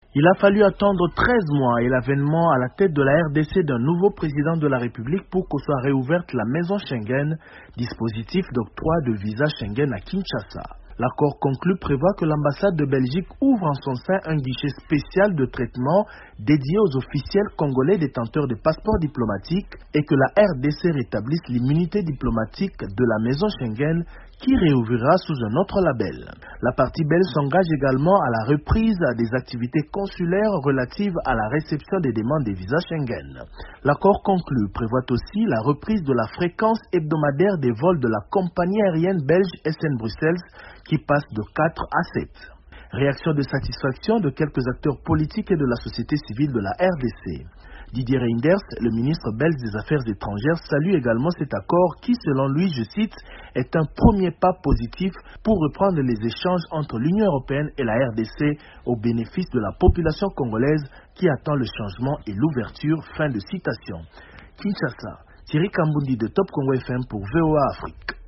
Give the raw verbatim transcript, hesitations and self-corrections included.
Il a fallu attendre treize mois et l'avènement à la tête de la R D C d'un nouveau président de la République pour que soit réouverte la maison Schengen, dispositif d'octroi de visa Schengen à Kinshasa. L'accord conclu prévoit que l'ambassade de Belgique ouvre en son sein un guichet spécial de traitement dédié aux officiels congolais détenteurs de passeports diplomatiques et que la R D C rétablisse l'immunité diplomatique de la maison Schengen qui réouvrira sous un autre label. La partie belge s'engage également à la reprise des activités consulaires relatives à la réception des demandes des visas Schengen. L'accord conclu prévoit aussi la reprise de la fréquence hebdomadaire des vols de la compagnie aérienne belge S N Bruxelles qui passe de quatre à sept. Réaction de satisfaction de quelques acteurs politiques et de la société civile de la R D C. Didier Reynders, le ministre belge des Affaires étrangères, salue également cet accord qui, selon lui, je cite, est un premier pas positif pour reprendre les échanges entre l'Union européenne et la R D C au bénéfice de la population congolaise qui attend le changement et l'ouverture. Fin de citation. Kinshasa, Thierry Kambundi de Top Congo F M pour V O A Afrique.